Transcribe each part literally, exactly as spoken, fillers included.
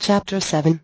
Chapter seven.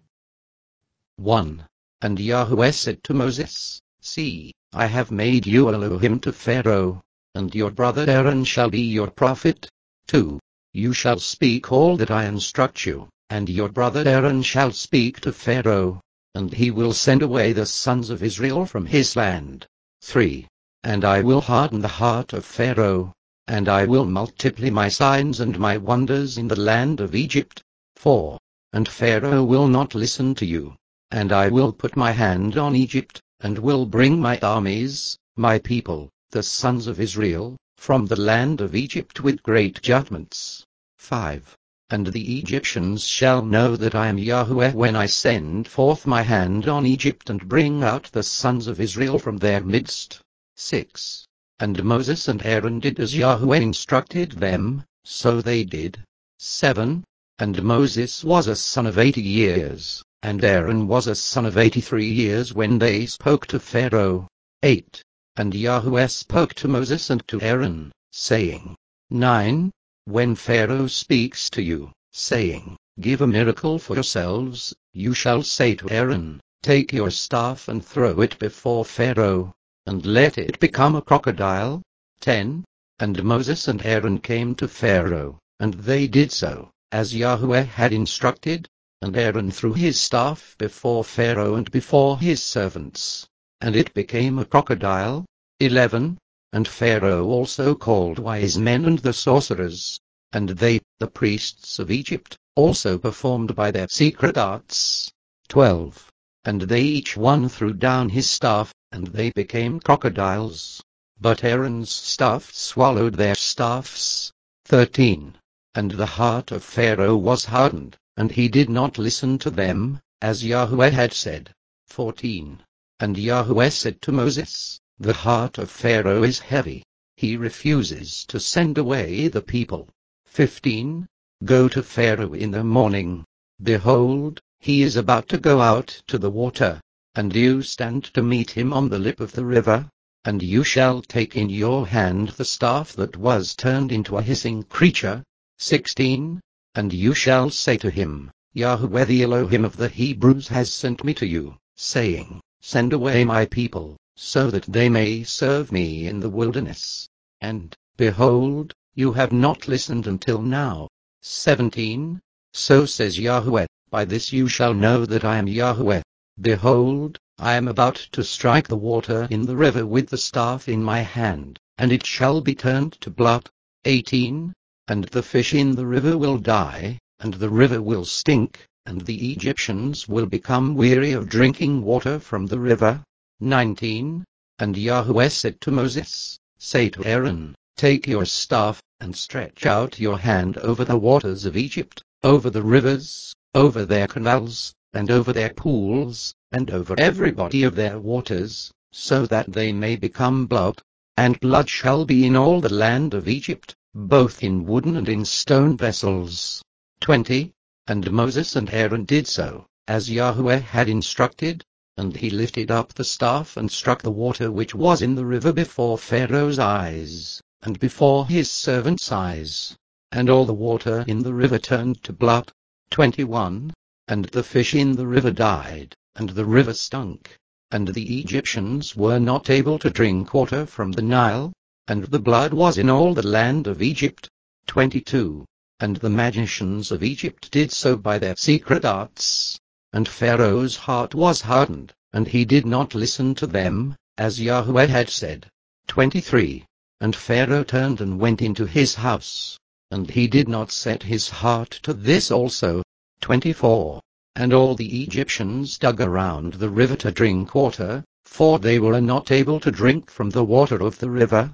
one. And Yahweh said to Moses, See, I have made you Elohim to Pharaoh, and your brother Aaron shall be your prophet. two. You shall speak all that I instruct you, and your brother Aaron shall speak to Pharaoh, and he will send away the sons of Israel from his land. three. And I will harden the heart of Pharaoh, and I will multiply my signs and my wonders in the land of Egypt. four. And Pharaoh will not listen to you, and I will put my hand on Egypt, and will bring my armies, my people, the sons of Israel, from the land of Egypt with great judgments. five. And the Egyptians shall know that I am Yahweh when I send forth my hand on Egypt and bring out the sons of Israel from their midst. six. And Moses and Aaron did as Yahweh instructed them, so they did. seven. And Moses was a son of eighty years, and Aaron was a son of eighty-three years when they spoke to Pharaoh. eight. And Yahweh spoke to Moses and to Aaron, saying, nine. When Pharaoh speaks to you, saying, Give a miracle for yourselves, you shall say to Aaron, Take your staff and throw it before Pharaoh, and let it become a crocodile. ten. And Moses and Aaron came to Pharaoh, and they did so, as Yahweh had instructed, and Aaron threw his staff before Pharaoh and before his servants, and it became a crocodile. eleven. And Pharaoh also called wise men and the sorcerers, and they, the priests of Egypt, also performed by their secret arts. twelve. And they each one threw down his staff, and they became crocodiles. But Aaron's staff swallowed their staffs. thirteen. And the heart of Pharaoh was hardened, and he did not listen to them, as Yahweh had said. fourteen. And Yahweh said to Moses, The heart of Pharaoh is heavy. He refuses to send away the people. fifteen. Go to Pharaoh in the morning. Behold, he is about to go out to the water, and you stand to meet him on the lip of the river, and you shall take in your hand the staff that was turned into a hissing creature. sixteen. And you shall say to him, Yahweh the Elohim of the Hebrews has sent me to you, saying, Send away my people, so that they may serve me in the wilderness. And, behold, you have not listened until now. seventeen. So says Yahweh, By this you shall know that I am Yahweh. Behold, I am about to strike the water in the river with the staff in my hand, and it shall be turned to blood. eighteen. And the fish in the river will die, and the river will stink, and the Egyptians will become weary of drinking water from the river. nineteen. And Yahweh said to Moses, Say to Aaron, Take your staff, and stretch out your hand over the waters of Egypt, over the rivers, over their canals, and over their pools, and over every body of their waters, so that they may become blood. And blood shall be in all the land of Egypt, both in wooden and in stone vessels. twenty. And Moses and Aaron did so, as Yahweh had instructed, and he lifted up the staff and struck the water which was in the river before Pharaoh's eyes, and before his servants' eyes, and all the water in the river turned to blood. twenty-one. And the fish in the river died, and the river stunk, and the Egyptians were not able to drink water from the Nile, and the blood was in all the land of Egypt. twenty-two. And the magicians of Egypt did so by their secret arts, and Pharaoh's heart was hardened, and he did not listen to them, as Yahweh had said. twenty-three. And Pharaoh turned and went into his house, and he did not set his heart to this also. twenty-four. And all the Egyptians dug around the river to drink water, for they were not able to drink from the water of the river.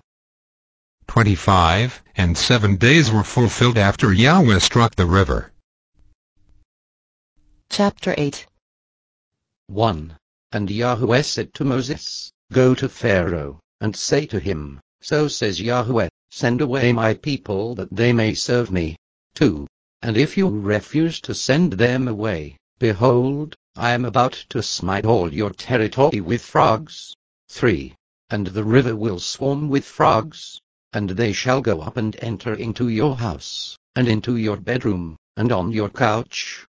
twenty-five. And seven days were fulfilled after Yahweh struck the river. Chapter eight. one. And Yahweh said to Moses, Go to Pharaoh, and say to him, So says Yahweh, Send away my people that they may serve me. two. And if you refuse to send them away, behold, I am about to smite all your territory with frogs. three. And the river will swarm with frogs, and they shall go up and enter into your house, and into your bedroom, and on your couch,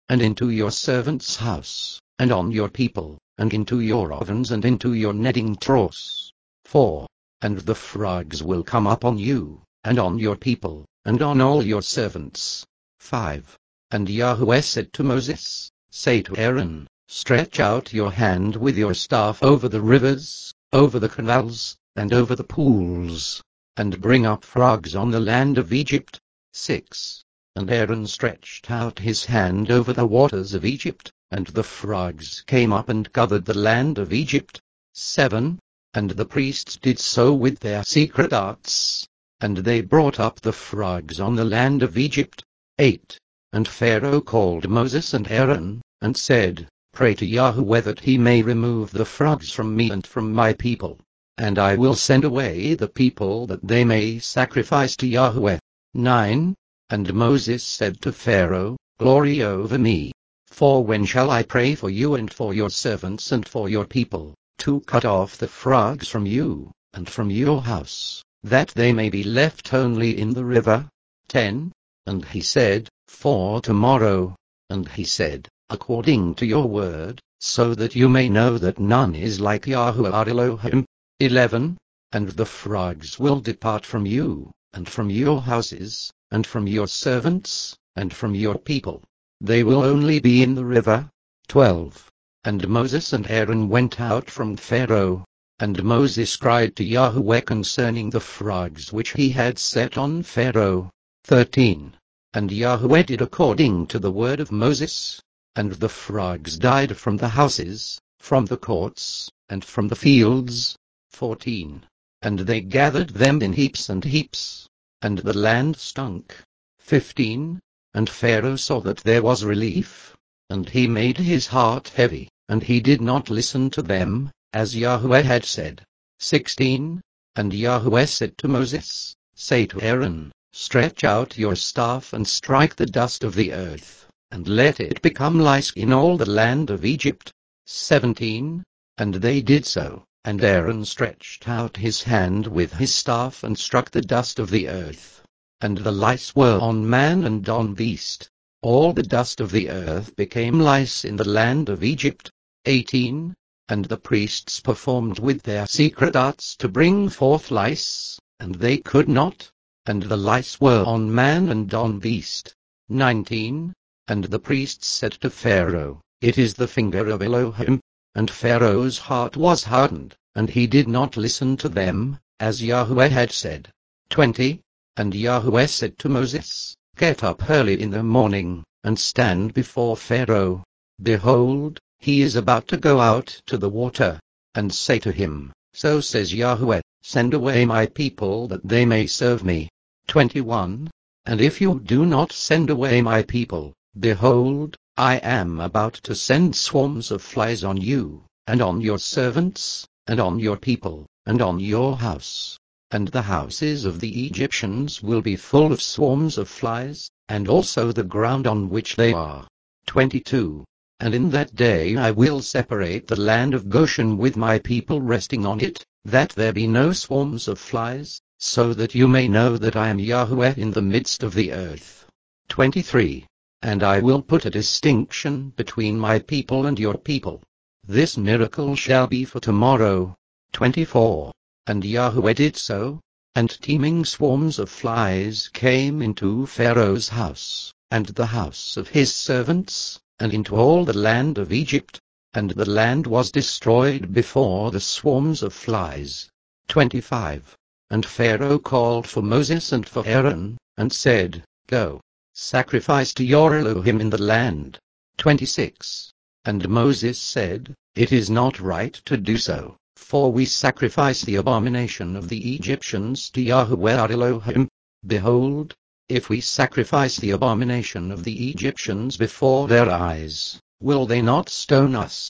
and into your servant's house, and on your people, and into your ovens and into your kneading troughs. four. And the frogs will come up on you, and on your people, and on all your servants. five. And Yahweh said to Moses, Say to Aaron, Stretch out your hand with your staff over the rivers, over the canals, and over the pools, and bring up frogs on the land of Egypt. six. And Aaron stretched out his hand over the waters of Egypt, and the frogs came up and covered the land of Egypt. seven. And the priests did so with their secret arts, and they brought up the frogs on the land of Egypt. eight. And Pharaoh called Moses and Aaron, and said, Pray to Yahweh that he may remove the frogs from me and from my people, and I will send away the people that they may sacrifice to Yahweh. nine. And Moses said to Pharaoh, Glory over me, for when shall I pray for you and for your servants and for your people, to cut off the frogs from you, and from your house, that they may be left only in the river? ten. And he said, For tomorrow. And he said, According to your word, so that you may know that none is like Yahweh our Elohim. eleven. And the frogs will depart from you, and from your houses, and from your servants, and from your people. They will only be in the river. twelve. And Moses and Aaron went out from Pharaoh, and Moses cried to Yahweh concerning the frogs which he had set on Pharaoh. thirteen. And Yahweh did according to the word of Moses, and the frogs died from the houses, from the courts, and from the fields. fourteen. And they gathered them in heaps and heaps, and the land stunk. fifteen. And Pharaoh saw that there was relief, and he made his heart heavy, and he did not listen to them, as Yahweh had said. sixteen. And Yahweh said to Moses, Say to Aaron, Stretch out your staff and strike the dust of the earth, and let it become lice in all the land of Egypt. seventeen. And they did so, and Aaron stretched out his hand with his staff and struck the dust of the earth. And the lice were on man and on beast. All the dust of the earth became lice in the land of Egypt. eighteen. And the priests performed with their secret arts to bring forth lice, and they could not. And the lice were on man and on beast. nineteen. And the priests said to Pharaoh, It is the finger of Elohim. And Pharaoh's heart was hardened, and he did not listen to them, as Yahweh had said. twenty. And Yahweh said to Moses, Get up early in the morning, and stand before Pharaoh. Behold, he is about to go out to the water. And say to him, So says Yahweh, Send away my people that they may serve me. twenty-one. And if you do not send away my people, behold, I am about to send swarms of flies on you, and on your servants, and on your people, and on your house. And the houses of the Egyptians will be full of swarms of flies, and also the ground on which they are. twenty-two. And in that day I will separate the land of Goshen with my people resting on it, that there be no swarms of flies, so that you may know that I am Yahweh in the midst of the earth. twenty-three. And I will put a distinction between my people and your people. This miracle shall be for tomorrow. twenty-four. And Yahweh did so, and teeming swarms of flies came into Pharaoh's house, and the house of his servants, and into all the land of Egypt, and the land was destroyed before the swarms of flies. twenty-five. And Pharaoh called for Moses and for Aaron, and said, Go, sacrifice to your Elohim in the land. twenty-six. And Moses said, It is not right to do so, for we sacrifice the abomination of the Egyptians to Yahweh our Elohim. Behold, if we sacrifice the abomination of the Egyptians before their eyes, will they not stone us?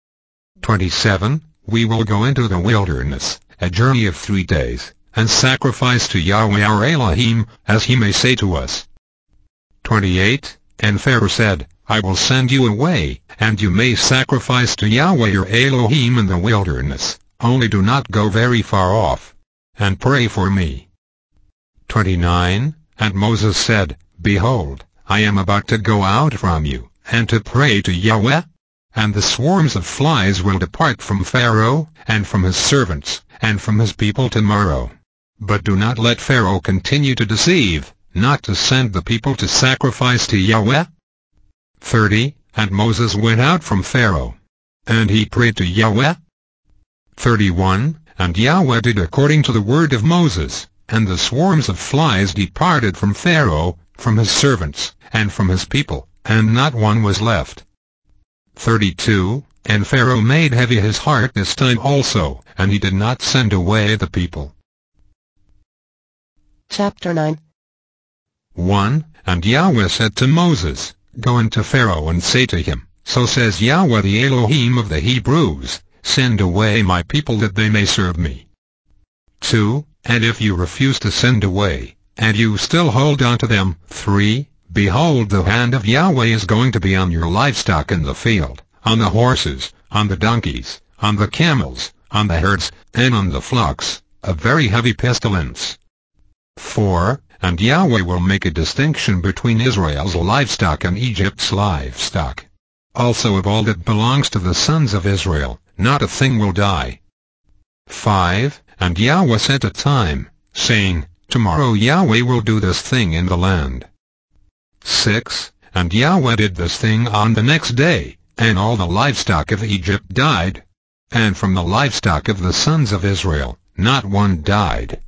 twenty-seven. We will go into the wilderness, a journey of three days, and sacrifice to Yahweh our Elohim, as he may say to us. twenty-eight. And Pharaoh said, I will send you away, and you may sacrifice to Yahweh your Elohim in the wilderness, only do not go very far off, and pray for me. twenty-nine. And Moses said, Behold, I am about to go out from you, and to pray to Yahweh. And the swarms of flies will depart from Pharaoh, and from his servants, and from his people tomorrow. But do not let Pharaoh continue to deceive, not to send the people to sacrifice to Yahweh. thirty. And Moses went out from Pharaoh, and he prayed to Yahweh. thirty-one. And Yahweh did according to the word of Moses, and the swarms of flies departed from Pharaoh, from his servants, and from his people, and not one was left. thirty-two. And Pharaoh made heavy his heart this time also, and he did not send away the people. Chapter nine. one. And Yahweh said to Moses, Go unto Pharaoh and say to him, So says Yahweh the Elohim of the Hebrews, Send away my people that they may serve me. two. And if you refuse to send away, and you still hold on to them, three. Behold, the hand of Yahweh is going to be on your livestock in the field, on the horses, on the donkeys, on the camels, on the herds, and on the flocks, a very heavy pestilence. four. And Yahweh will make a distinction between Israel's livestock and Egypt's livestock. Also of all that belongs to the sons of Israel, not a thing will die. five. And Yahweh set a time, saying, Tomorrow Yahweh will do this thing in the land. six. And Yahweh did this thing on the next day, and all the livestock of Egypt died. And from the livestock of the sons of Israel, not one died.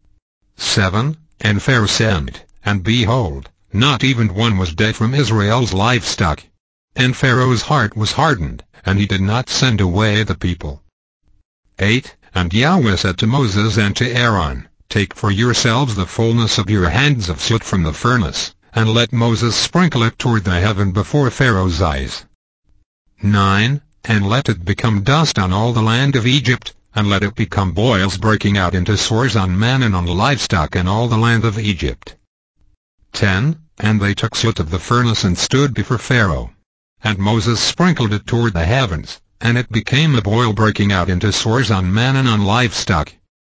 seven. And Pharaoh sent, and behold, not even one was dead from Israel's livestock. And Pharaoh's heart was hardened, and he did not send away the people. eight. And Yahweh said to Moses and to Aaron, Take for yourselves the fullness of your hands of soot from the furnace, and let Moses sprinkle it toward the heaven before Pharaoh's eyes. nine. And let it become dust on all the land of Egypt, and let it become boils breaking out into sores on man and on livestock in all the land of Egypt. ten. And they took soot of the furnace and stood before Pharaoh. And Moses sprinkled it toward the heavens, and it became a boil breaking out into sores on man and on livestock.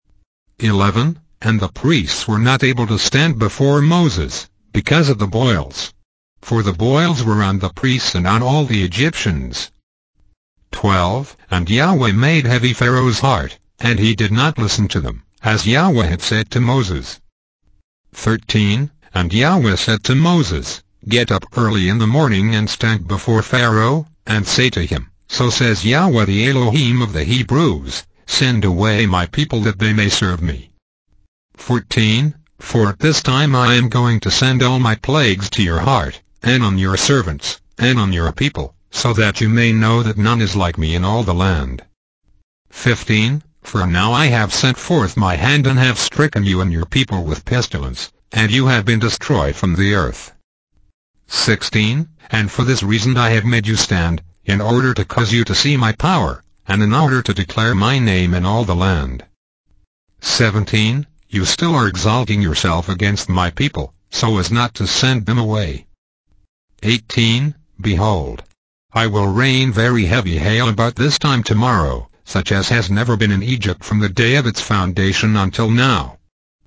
eleven. And the priests were not able to stand before Moses, because of the boils. For the boils were on the priests and on all the Egyptians. twelve. And Yahweh made heavy Pharaoh's heart, and he did not listen to them, as Yahweh had said to Moses. thirteen. And Yahweh said to Moses, Get up early in the morning and stand before Pharaoh, and say to him, So says Yahweh the Elohim of the Hebrews, Send away my people that they may serve me. fourteen. For at this time I am going to send all my plagues to your heart, and on your servants, and on your people, so that you may know that none is like me in all the land. fifteen. For now I have sent forth my hand and have stricken you and your people with pestilence, and you have been destroyed from the earth. sixteen. And for this reason I have made you stand, in order to cause you to see my power, and in order to declare my name in all the land. seventeen. You still are exalting yourself against my people, so as not to send them away. eighteen. Behold, I will rain very heavy hail about this time tomorrow, such as has never been in Egypt from the day of its foundation until now.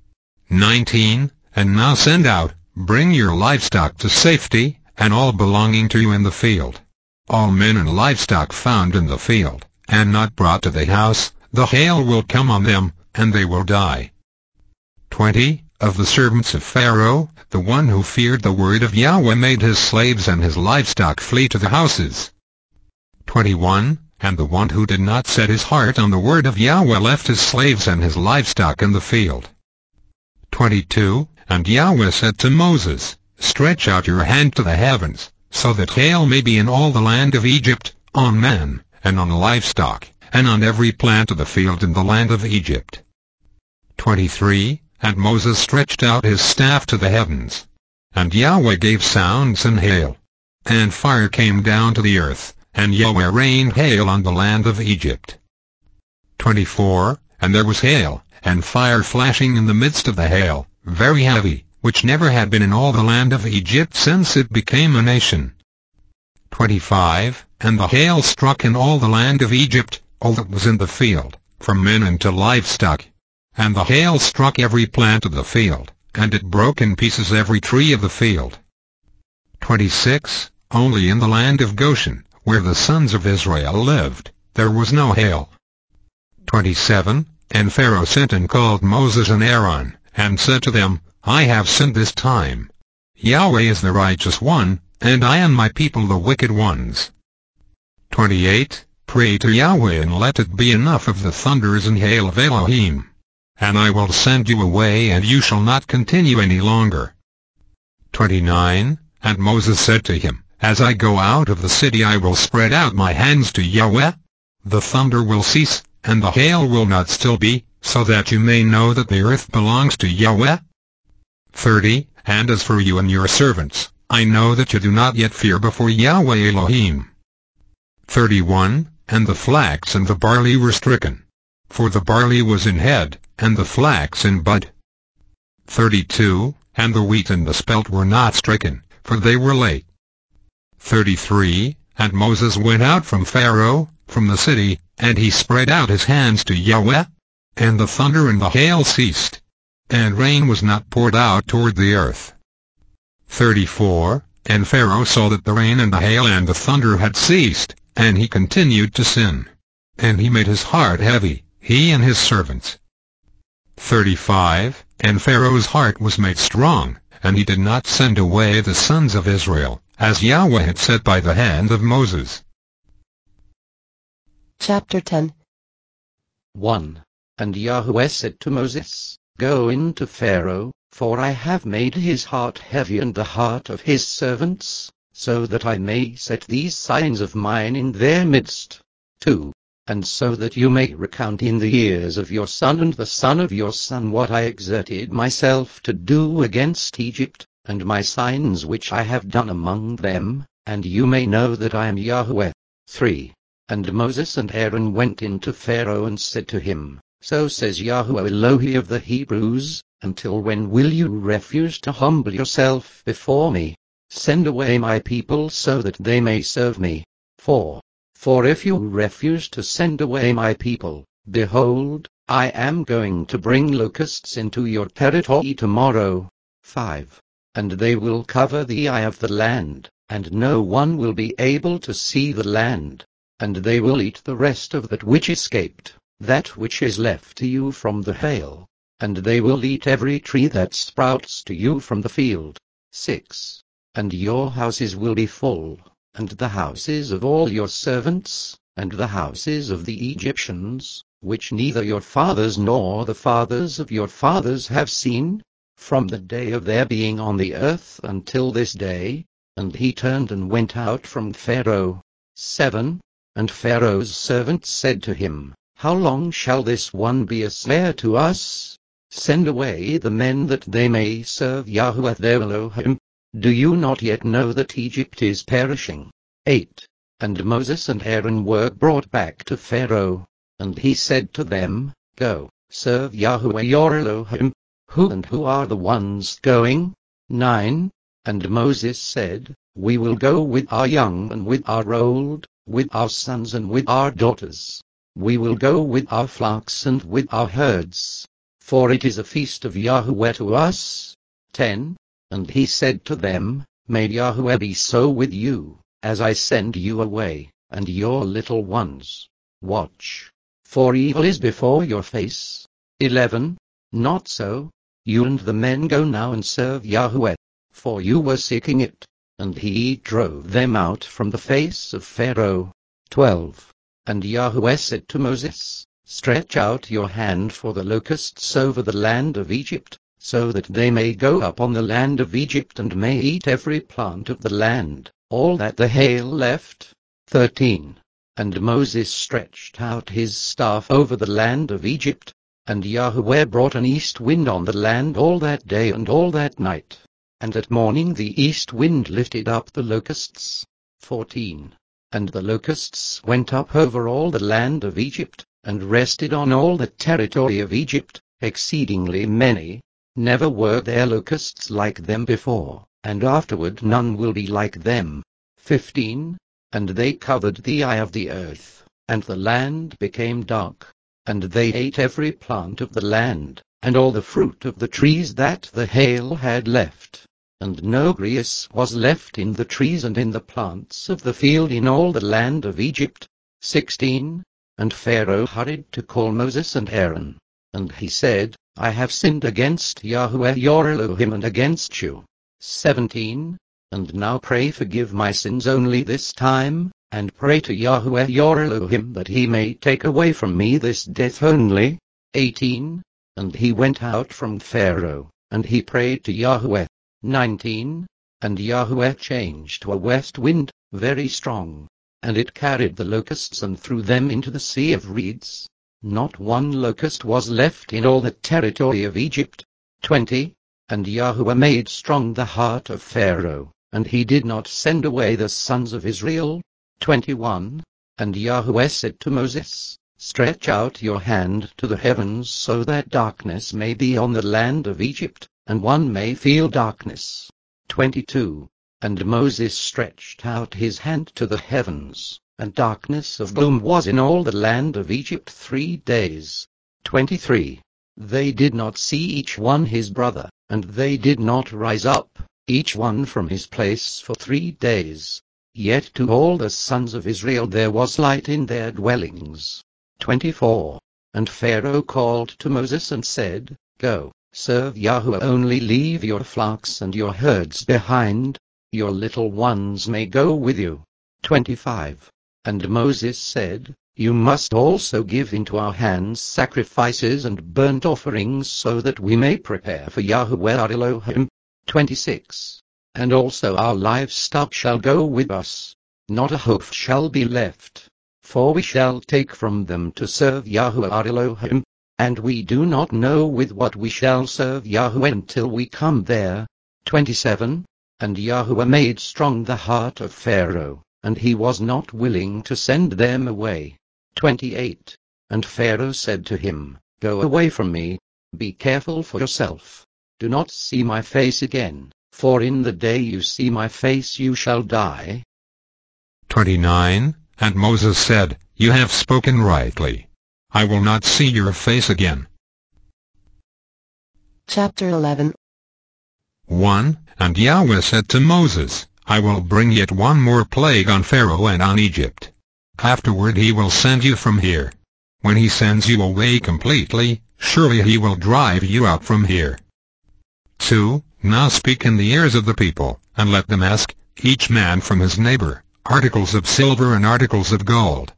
nineteen. And now send out, bring your livestock to safety, and all belonging to you in the field. All men and livestock found in the field, and not brought to the house, the hail will come on them, and they will die. twenty. Of the servants of Pharaoh, the one who feared the word of Yahweh made his slaves and his livestock flee to the houses. twenty-one. And the one who did not set his heart on the word of Yahweh left his slaves and his livestock in the field. twenty-two. And Yahweh said to Moses, Stretch out your hand to the heavens, so that hail may be in all the land of Egypt, on man, and on livestock, and on every plant of the field in the land of Egypt. twenty-three. And Moses stretched out his staff to the heavens. And Yahweh gave sounds and hail. And fire came down to the earth, and Yahweh rained hail on the land of Egypt. twenty-four. And there was hail, and fire flashing in the midst of the hail, very heavy, which never had been in all the land of Egypt since it became a nation. twenty-five. And the hail struck in all the land of Egypt, all that was in the field, from men unto livestock. And the hail struck every plant of the field, and it broke in pieces every tree of the field. twenty-six. Only in the land of Goshen, where the sons of Israel lived, there was no hail. twenty-seven. And Pharaoh sent and called Moses and Aaron, and said to them, I have sinned this time. Yahweh is the righteous one, and I and my people the wicked ones. twenty-eight. Pray to Yahweh and let it be enough of the thunders and hail of Elohim. And I will send you away and you shall not continue any longer. twenty-nine. And Moses said to him, As I go out of the city I will spread out my hands to Yahweh. The thunder will cease, and the hail will not still be, so that you may know that the earth belongs to Yahweh. thirty. And as for you and your servants, I know that you do not yet fear before Yahweh Elohim. thirty-one. And the flax and the barley were stricken. For the barley was in head, and the flax in bud. thirty-two. And the wheat and the spelt were not stricken, for they were late. thirty-three. And Moses went out from Pharaoh, from the city, and he spread out his hands to Yahweh. And the thunder and the hail ceased, and rain was not poured out toward the earth. thirty-four. And Pharaoh saw that the rain and the hail and the thunder had ceased, and he continued to sin. And he made his heart heavy, he and his servants. thirty-five. And Pharaoh's heart was made strong, and he did not send away the sons of Israel, as Yahweh had said by the hand of Moses. Chapter ten. one. And Yahweh said to Moses, Go in to Pharaoh, for I have made his heart heavy and the heart of his servants, so that I may set these signs of mine in their midst. two. And so that you may recount in the ears of your son and the son of your son what I exerted myself to do against Egypt, and my signs which I have done among them, and you may know that I am Yahweh. three. And Moses and Aaron went in to Pharaoh and said to him, So says Yahweh Elohi of the Hebrews, Until when will you refuse to humble yourself before me? Send away my people so that they may serve me. four. For if you refuse to send away my people, behold, I am going to bring locusts into your territory tomorrow. five. And they will cover the eye of the land, and no one will be able to see the land. And they will eat the rest of that which escaped, that which is left to you from the hail. And they will eat every tree that sprouts to you from the field. six. And your houses will be full, and the houses of all your servants, and the houses of the Egyptians, which neither your fathers nor the fathers of your fathers have seen, from the day of their being on the earth until this day. And he turned and went out from Pharaoh. seven. And Pharaoh's servants said to him, How long shall this one be a snare to us? Send away the men that they may serve Yahweh their Elohim. Do you not yet know that Egypt is perishing? eight. And Moses and Aaron were brought back to Pharaoh, and he said to them, Go, serve Yahweh your Elohim. Who and who are the ones going? nine. And Moses said, We will go with our young and with our old, with our sons and with our daughters. We will go with our flocks and with our herds, for it is a feast of Yahweh to us. ten. And he said to them, May Yahweh be so with you, as I send you away, and your little ones. Watch, for evil is before your face. eleven. Not so. You and the men go now and serve Yahweh, for you were seeking it, and he drove them out from the face of Pharaoh. twelve. And Yahweh said to Moses, Stretch out your hand for the locusts over the land of Egypt, so that they may go up on the land of Egypt and may eat every plant of the land, all that the hail left. thirteen. And Moses stretched out his staff over the land of Egypt, and Yahweh brought an east wind on the land all that day and all that night, and at morning the east wind lifted up the locusts. fourteen. And the locusts went up over all the land of Egypt, and rested on all the territory of Egypt, exceedingly many. Never were there locusts like them before, and afterward none will be like them. fifteen. And they covered the eye of the earth, and the land became dark, and they ate every plant of the land, and all the fruit of the trees that the hail had left. and no grass was left in the trees and in the plants of the field in all the land of Egypt. sixteen. And Pharaoh hurried to call Moses and Aaron. And he said, I have sinned against Yahweh your Elohim and against you. seventeen. And now pray forgive my sins only this time, and pray to Yahweh your Elohim that he may take away from me this death only. eighteen. And he went out from Pharaoh, and he prayed to Yahweh. nineteen. And Yahweh changed to a west wind, very strong, and it carried the locusts and threw them into the sea of reeds. Not one locust was left in all the territory of Egypt. twenty. And Yahweh made strong the heart of Pharaoh, and he did not send away the sons of Israel. twenty-one. And Yahweh said to Moses, Stretch out your hand to the heavens so that darkness may be on the land of Egypt, and one may feel darkness. twenty-two. And Moses stretched out his hand to the heavens, and darkness of gloom was in all the land of Egypt three days. twenty-three. They did not see each one his brother, and they did not rise up, each one from his place for three days. Yet to all the sons of Israel there was light in their dwellings. twenty-four. And Pharaoh called to Moses and said, Go, serve Yahweh, only leave your flocks and your herds behind. Your little ones may go with you. twenty-five. And Moses said, You must also give into our hands sacrifices and burnt offerings so that we may prepare for Yahweh our Elohim. twenty-six. And also our livestock shall go with us. Not a hoof shall be left, for we shall take from them to serve Yahweh our Elohim, and we do not know with what we shall serve Yahweh until we come there. twenty-seven. And Yahweh made strong the heart of Pharaoh, and he was not willing to send them away. twenty-eight. And Pharaoh said to him, Go away from me, be careful for yourself. Do not see my face again, for in the day you see my face you shall die. twenty-nine. And Moses said, You have spoken rightly. I will not see your face again. Chapter eleven. one. And Yahweh said to Moses, I will bring yet one more plague on Pharaoh and on Egypt. Afterward he will send you from here. When he sends you away completely, surely he will drive you out from here. two. Now speak in the ears of the people, and let them ask, each man from his neighbor, articles of silver and articles of gold.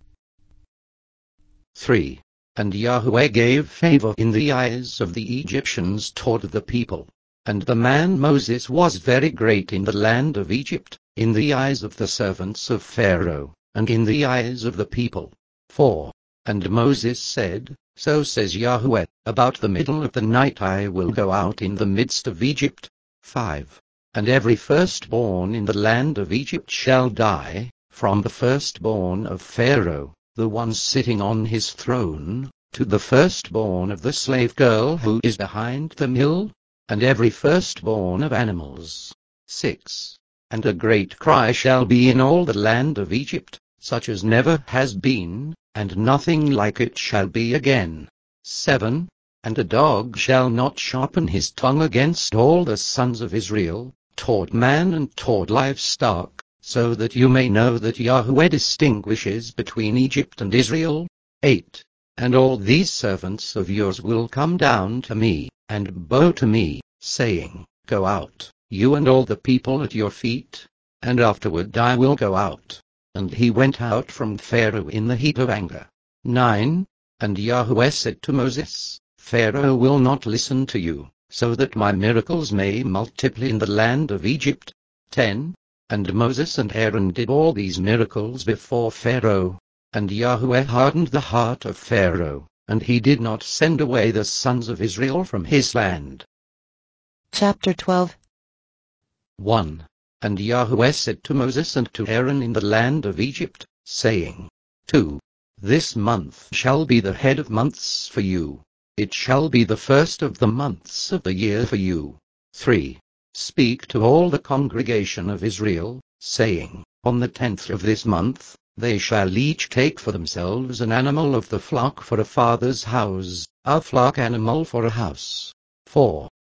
three. And Yahweh gave favor in the eyes of the Egyptians toward the people. And the man Moses was very great in the land of Egypt, in the eyes of the servants of Pharaoh, and in the eyes of the people. four. And Moses said, So says Yahweh, about the middle of the night I will go out in the midst of Egypt. five. And every firstborn in the land of Egypt shall die, from the firstborn of Pharaoh, the one sitting on his throne, to the firstborn of the slave girl who is behind the mill, and every firstborn of animals. six. And a great cry shall be in all the land of Egypt, such as never has been, and nothing like it shall be again. seven. And a dog shall not sharpen his tongue against all the sons of Israel, toward man and toward livestock, so that you may know that Yahweh distinguishes between Egypt and Israel. eight. And all these servants of yours will come down to me, and bow to me, saying, Go out, you and all the people at your feet, and afterward I will go out. And he went out from Pharaoh in the heat of anger. nine. And Yahweh said to Moses, Pharaoh will not listen to you, so that my miracles may multiply in the land of Egypt. ten. And Moses and Aaron did all these miracles before Pharaoh, and Yahweh hardened the heart of Pharaoh, and he did not send away the sons of Israel from his land. Chapter twelve. one. And Yahweh said to Moses and to Aaron in the land of Egypt, saying, two. This month shall be the head of months for you. It shall be the first of the months of the year for you. three. Speak to all the congregation of Israel, saying, On the tenth of this month, they shall each take for themselves an animal of the flock for a father's house, a flock animal for a house. four.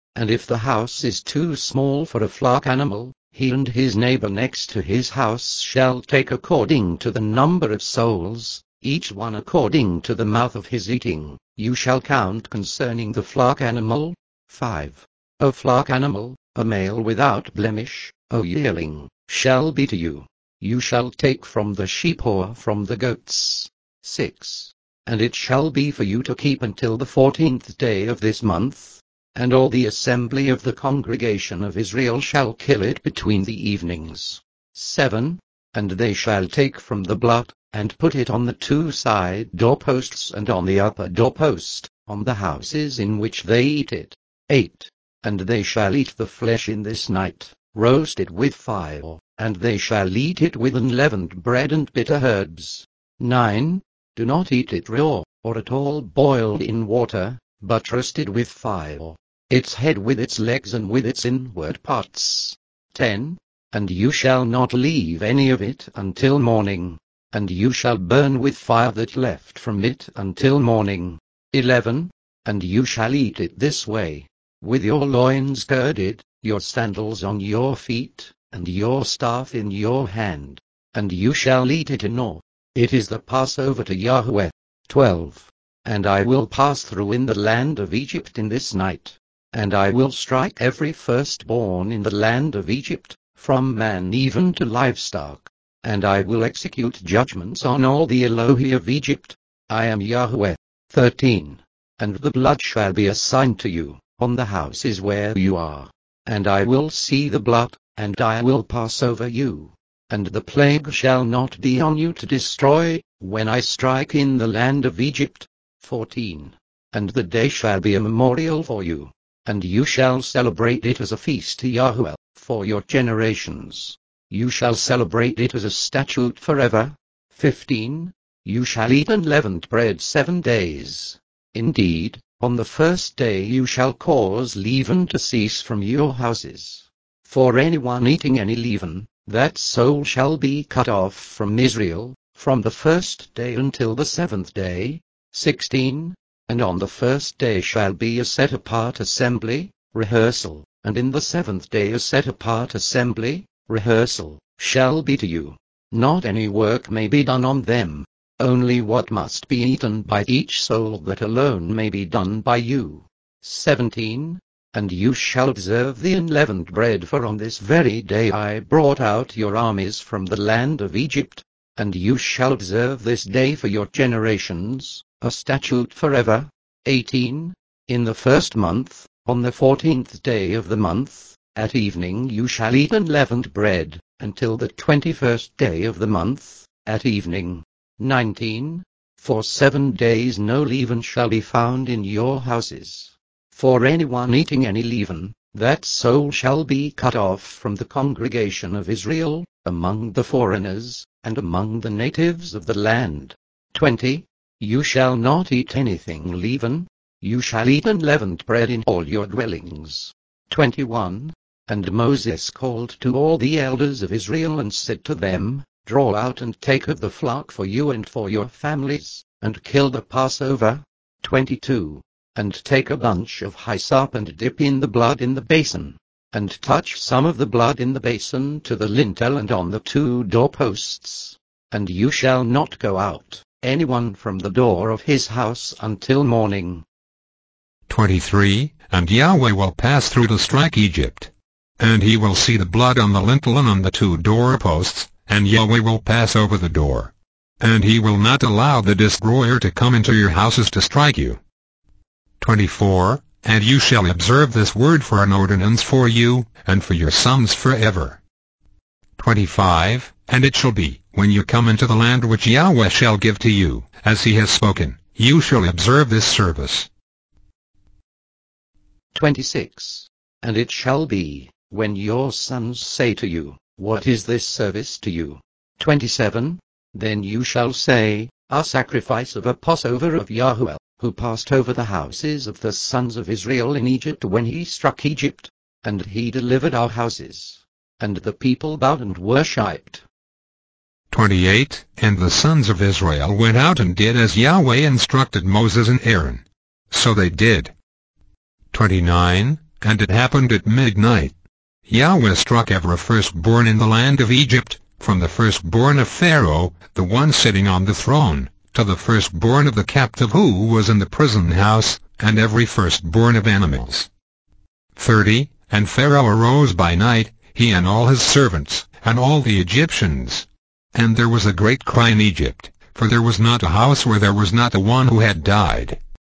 And if the house is too small for a flock animal, he and his neighbor next to his house shall take according to the number of souls, each one according to the mouth of his eating. You shall count concerning the flock animal. five. A flock animal, a male without blemish, a yearling, shall be to you. You shall take from the sheep or from the goats. six. And it shall be for you to keep until the fourteenth day of this month. And all the assembly of the congregation of Israel shall kill it between the evenings. seven. And they shall take from the blood, and put it on the two side doorposts and on the upper doorpost, on the houses in which they eat it. eight. And they shall eat the flesh in this night, roasted with fire, and they shall eat it with unleavened bread and bitter herbs. nine. Do not eat it raw, or at all boiled in water, but roasted with fire, its head with its legs and with its inward parts. ten. And you shall not leave any of it until morning, and you shall burn with fire that left from it until morning. eleven. And you shall eat it this way, with your loins girded, your sandals on your feet, and your staff in your hand, and you shall eat it in awe. It is the Passover to Yahweh. twelve. And I will pass through in the land of Egypt in this night, and I will strike every firstborn in the land of Egypt, from man even to livestock, and I will execute judgments on all the Elohi of Egypt. I am Yahweh. thirteen. And the blood shall be a sign to you, on the houses where you are. And I will see the blood, and I will pass over you. And the plague shall not be on you to destroy, when I strike in the land of Egypt. fourteen. And the day shall be a memorial for you, and you shall celebrate it as a feast to Yahweh, for your generations. You shall celebrate it as a statute forever. fifteen. You shall eat unleavened bread seven days. Indeed, on the first day you shall cause leaven to cease from your houses. For anyone eating any leaven, that soul shall be cut off from Israel, from the first day until the seventh day. sixteen. And on the first day shall be a set-apart assembly, rehearsal, and in the seventh day a set-apart assembly, rehearsal, shall be to you. Not any work may be done on them. Only what must be eaten by each soul, that alone may be done by you. seventeen. And you shall observe the unleavened bread, for on this very day I brought out your armies from the land of Egypt. And you shall observe this day for your generations, a statute forever. eighteen. In the first month, on the fourteenth day of the month, at evening you shall eat unleavened bread, until the twenty-first day of the month, at evening. nineteen. For seven days no leaven shall be found in your houses. For anyone eating any leaven, that soul shall be cut off from the congregation of Israel, among the foreigners, and among the natives of the land. twenty. You shall not eat anything leaven. You shall eat unleavened bread in all your dwellings. twenty-one. And Moses called to all the elders of Israel and said to them, Draw out and take of the flock for you and for your families, and kill the Passover. twenty-two. And take a bunch of hyssop and dip in the blood in the basin, and touch some of the blood in the basin to the lintel and on the two doorposts. And you shall not go out, anyone from the door of his house until morning. twenty-three. And Yahweh will pass through to strike Egypt. And he will see the blood on the lintel and on the two doorposts, and Yahweh will pass over the door. And he will not allow the destroyer to come into your houses to strike you. twenty-four. And you shall observe this word for an ordinance for you, and for your sons forever. twenty-five. And it shall be, when you come into the land which Yahweh shall give to you, as he has spoken, you shall observe this service. twenty-six. And it shall be, when your sons say to you, What is this service to you? twenty-seven. Then you shall say, A sacrifice of a Passover of Yahweh, who passed over the houses of the sons of Israel in Egypt when he struck Egypt, and he delivered our houses. And the people bowed and worshipped. twenty-eight. And the sons of Israel went out and did as Yahweh instructed Moses and Aaron. So they did. twenty-nine. And it happened at midnight. Yahweh struck every firstborn in the land of Egypt, from the firstborn of Pharaoh, the one sitting on the throne, to the firstborn of the captive who was in the prison house, and every firstborn of animals. thirty. And Pharaoh arose by night, he and all his servants, and all the Egyptians. And there was a great cry in Egypt, for there was not a house where there was not a one who had died.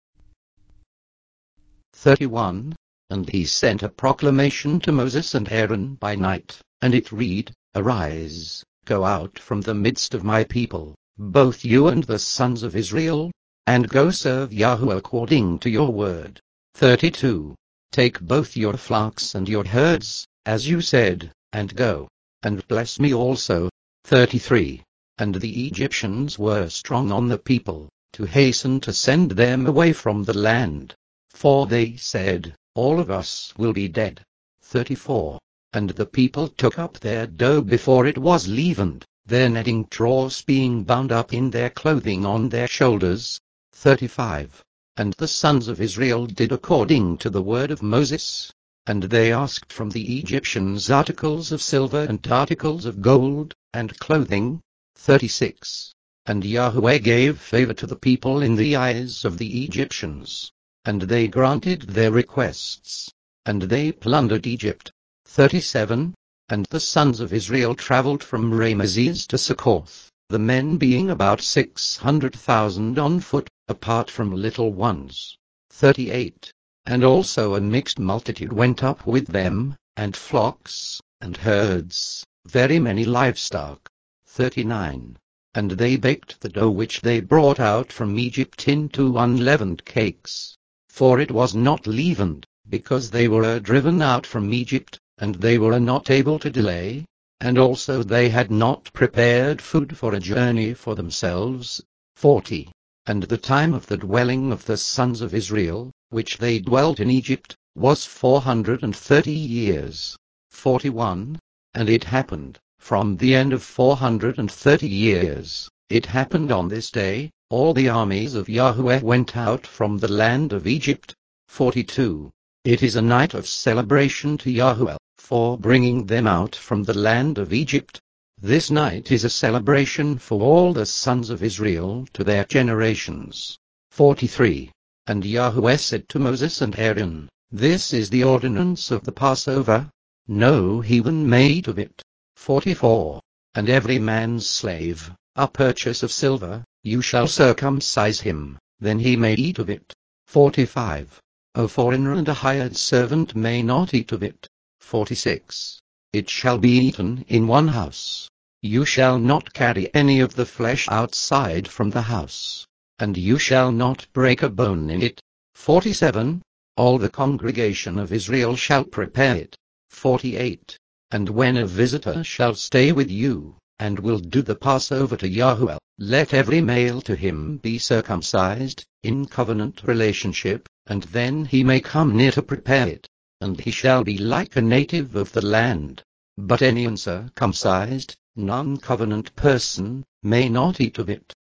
thirty-one. And he sent a proclamation to Moses and Aaron by night, and it read, Arise, go out from the midst of my people, both you and the sons of Israel, and go serve Yahweh according to your word. thirty-two. Take both your flocks and your herds, as you said, and go, and bless me also. thirty-three. And the Egyptians were strong on the people, to hasten to send them away from the land. For they said, All of us will be dead. thirty-four. And the people took up their dough before it was leavened, their netting troughs being bound up in their clothing on their shoulders. thirty-five. And the sons of Israel did according to the word of Moses. And they asked from the Egyptians articles of silver and articles of gold, and clothing. thirty-six. And Yahweh gave favor to the people in the eyes of the Egyptians, and they granted their requests, and they plundered Egypt. thirty-seven. And the sons of Israel traveled from Ramesses to Succoth, the men being about six hundred thousand on foot, apart from little ones. thirty-eight. And also a mixed multitude went up with them, and flocks, and herds, very many livestock. thirty-nine. And they baked the dough which they brought out from Egypt into unleavened cakes, for it was not leavened, because they were driven out from Egypt, and they were not able to delay, and also they had not prepared food for a journey for themselves. forty. And the time of the dwelling of the sons of Israel, which they dwelt in Egypt, was four hundred and thirty years. forty-one. And it happened, from the end of four hundred and thirty years, it happened on this day, all the armies of Yahweh went out from the land of Egypt. forty-two. It is a night of celebration to Yahweh, for bringing them out from the land of Egypt. This night is a celebration for all the sons of Israel to their generations. forty-three. And Yahweh said to Moses and Aaron, This is the ordinance of the Passover. No heathen may eat of it. forty-four. And every man's slave, a purchase of silver, you shall circumcise him, then he may eat of it. forty-five. A foreigner and a hired servant may not eat of it. forty-six. It shall be eaten in one house. You shall not carry any of the flesh outside from the house, and you shall not break a bone in it. forty-seven. All the congregation of Israel shall prepare it. forty-eight. And when a visitor shall stay with you, and will do the Passover to Yahweh, let every male to him be circumcised, in covenant relationship, and then he may come near to prepare it, and he shall be like a native of the land. But any uncircumcised, non-covenant person, may not eat of it.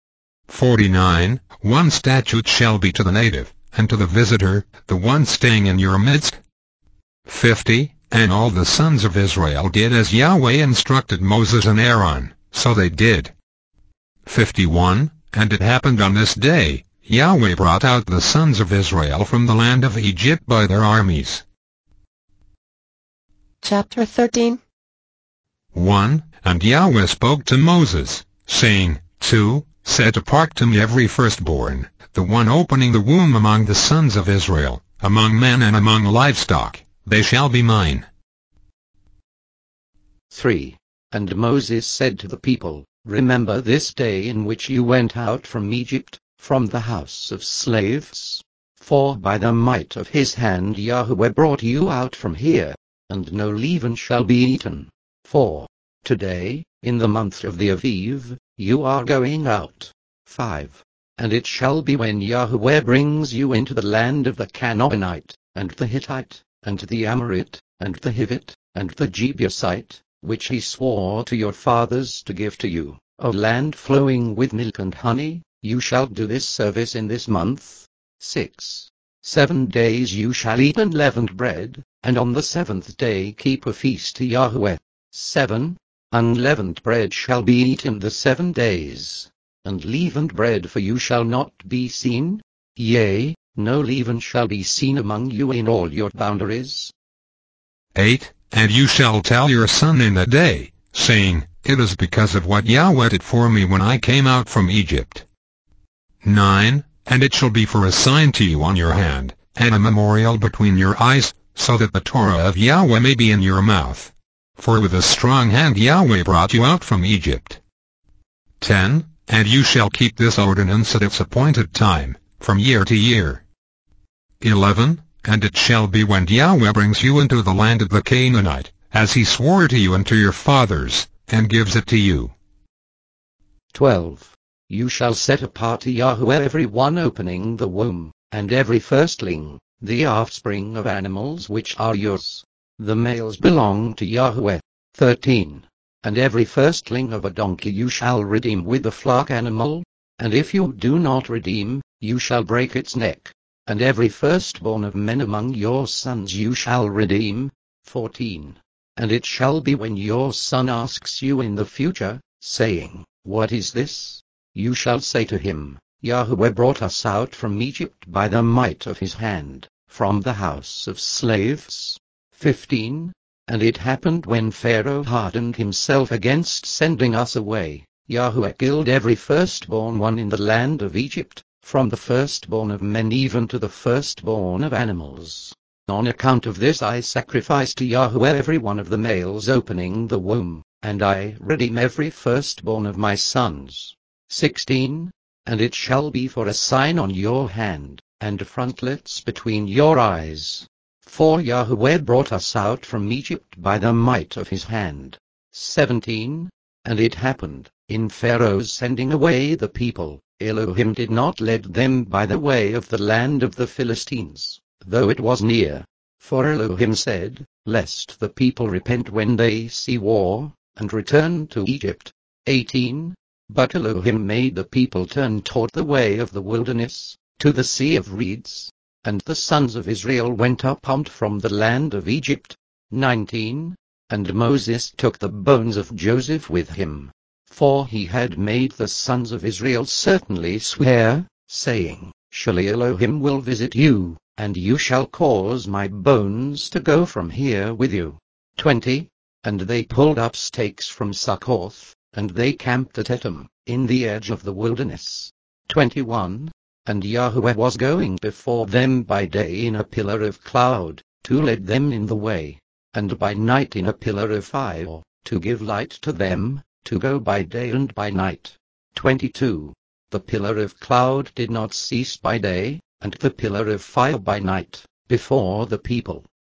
forty-nine. One statute shall be to the native, and to the visitor, the one staying in your midst. fifty. And all the sons of Israel did as Yahweh instructed Moses and Aaron, so they did. fifty-one. And it happened on this day, Yahweh brought out the sons of Israel from the land of Egypt by their armies. Chapter thirteen. one. And Yahweh spoke to Moses, saying, two. Set apart to me every firstborn, the one opening the womb among the sons of Israel, among men and among livestock, they shall be mine. three. And Moses said to the people, Remember this day in which you went out from Egypt, from the house of slaves. For by the might of his hand Yahweh brought you out from here, and no leaven shall be eaten. four. Today, in the month of the Aviv, you are going out. five. And it shall be when Yahweh brings you into the land of the Canaanite, and the Hittite, and the Amorite, and the Hivite, and the Jebusite, which he swore to your fathers to give to you, a land flowing with milk and honey, you shall do this service in this month. six. Seven days you shall eat unleavened bread, and on the seventh day keep a feast to Yahweh. seven. Unleavened bread shall be eaten the seven days, and leavened bread for you shall not be seen, yea, no leaven shall be seen among you in all your boundaries. eight. And you shall tell your son in that day, saying, It is because of what Yahweh did for me when I came out from Egypt. nine. And it shall be for a sign to you on your hand, and a memorial between your eyes, so that the Torah of Yahweh may be in your mouth. For with a strong hand Yahweh brought you out from Egypt. ten. And you shall keep this ordinance at its appointed time, from year to year. eleven. And it shall be when Yahweh brings you into the land of the Canaanite, as he swore to you and to your fathers, and gives it to you. twelve. You shall set apart to Yahweh every one opening the womb, and every firstling, the offspring of animals which are yours. The males belong to Yahweh. thirteen. And every firstling of a donkey you shall redeem with a flock animal, and if you do not redeem, you shall break its neck. And every firstborn of men among your sons you shall redeem. fourteen. And it shall be when your son asks you in the future, saying, What is this? You shall say to him, Yahweh brought us out from Egypt by the might of his hand, from the house of slaves. fifteen. And it happened when Pharaoh hardened himself against sending us away, Yahweh killed every firstborn one in the land of Egypt, from the firstborn of men even to the firstborn of animals. On account of this I sacrifice to Yahweh every one of the males opening the womb, and I redeem every firstborn of my sons. sixteen. And it shall be for a sign on your hand, and frontlets between your eyes. For Yahweh brought us out from Egypt by the might of his hand. seventeen. And it happened, in Pharaoh's sending away the people, Elohim did not lead them by the way of the land of the Philistines, though it was near. For Elohim said, Lest the people repent when they see war, and return to Egypt. eighteen. But Elohim made the people turn toward the way of the wilderness, to the sea of reeds, and the sons of Israel went up out from the land of Egypt. nineteen. And Moses took the bones of Joseph with him, for he had made the sons of Israel certainly swear, saying, Surely Elohim will visit you, and you shall cause my bones to go from here with you. twenty. And they pulled up stakes from Succoth, and they camped at Etam, in the edge of the wilderness. twenty-one. And Yahweh was going before them by day in a pillar of cloud, to lead them in the way, and by night in a pillar of fire, to give light to them, to go by day and by night. twenty-two. The pillar of cloud did not cease by day, and the pillar of fire by night, before the people.